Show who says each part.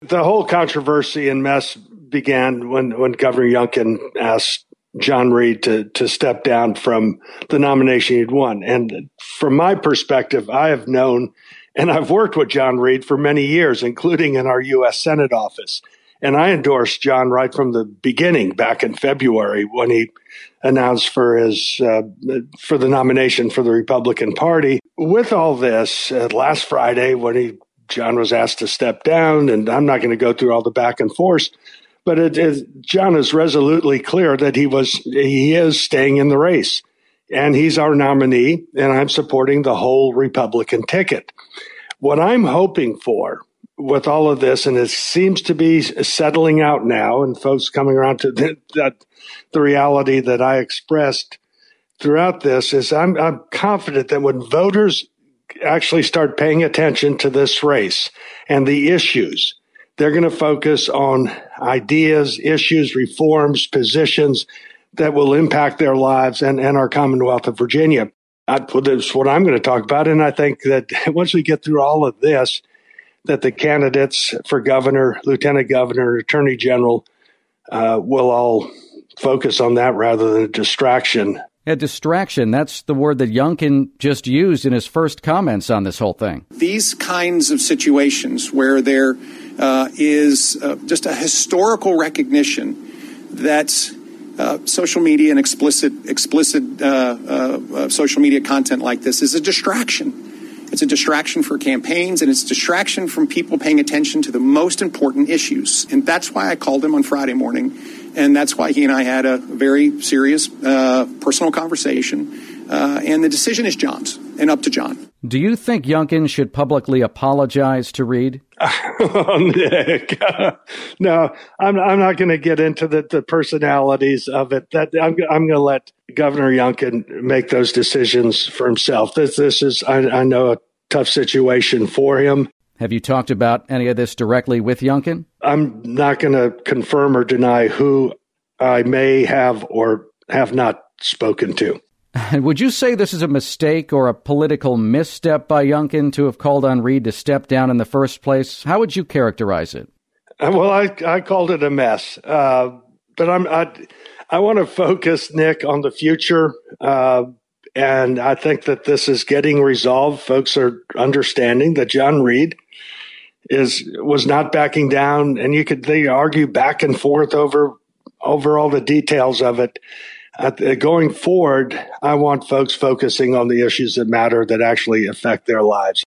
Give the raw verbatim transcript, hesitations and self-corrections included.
Speaker 1: The whole controversy and mess began when, when Governor Youngkin asked John Reed to, to step down from the nomination he'd won. And from my perspective, I have known and I've worked with John Reed for many years, including in our U S Senate office. And I endorsed John right from the beginning back in February when he announced for his uh, for the nomination for the Republican Party. With all this, uh, last Friday when he John was asked to step down, and I'm not going to go through all the back and forth, but it is, John is resolutely clear that he was he is staying in the race, and he's our nominee, and I'm supporting the whole Republican ticket. What I'm hoping for with all of this, and it seems to be settling out now, and folks coming around to the, that the reality that I expressed throughout this, is I'm, I'm confident that when voters actually start paying attention to this race and the issues, they're going to focus on ideas, issues, reforms, positions that will impact their lives and, and our Commonwealth of Virginia. I, that's what I'm going to talk about. And I think that once we get through all of this, that the candidates for governor, lieutenant governor, attorney general uh, will all focus on that rather than a distraction.
Speaker 2: A distraction, that's the word that Youngkin just used in his first comments on this whole thing.
Speaker 3: These kinds of situations where there uh, is uh, just a historical recognition that uh, social media and explicit explicit uh, uh, uh, social media content like this is a distraction. It's a distraction for campaigns, and it's a distraction from people paying attention to the most important issues. And that's why I called him on Friday morning, and that's why he and I had a very serious uh, personal conversation. Uh, and the decision is John's, and up to John.
Speaker 2: Do you think Youngkin should publicly apologize to Reed?
Speaker 1: Oh, Nick. No, I'm, I'm not going to get into the, the personalities of it. That I'm, I'm going to let Governor Youngkin make those decisions for himself. This, this is, I, I know, a tough situation for him.
Speaker 2: Have you talked about any of this directly with Youngkin?
Speaker 1: I'm not going to confirm or deny who I may have or have not spoken to.
Speaker 2: Would you say this is a mistake or a political misstep by Youngkin to have called on Reed to step down in the first place? How would you characterize it?
Speaker 1: Well, I, I called it a mess, uh, but I'm, I, I want to focus, Nick, on the future, uh, and I think that this is getting resolved. Folks are understanding that John Reed is was not backing down, and you could they argue back and forth over over all the details of it. Uh, going forward, I want folks focusing on the issues that matter, that actually affect their lives.